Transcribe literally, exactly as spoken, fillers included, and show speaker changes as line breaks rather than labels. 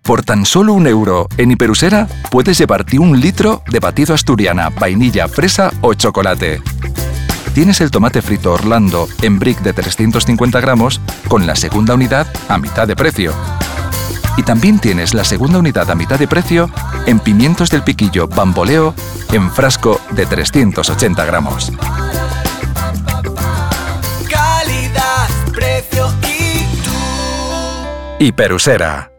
Por tan solo un euro, en Hiperusera puedes llevarte un litro de batido asturiana, vainilla, fresa o chocolate. Tienes el tomate frito Orlando en brick de trescientos cincuenta gramos con la segunda unidad a mitad de precio. Y también tienes la segunda unidad a mitad de precio en pimientos del piquillo Bamboleo en frasco de trescientos ochenta gramos.
Calidad, precio y tú.
Hiperusera.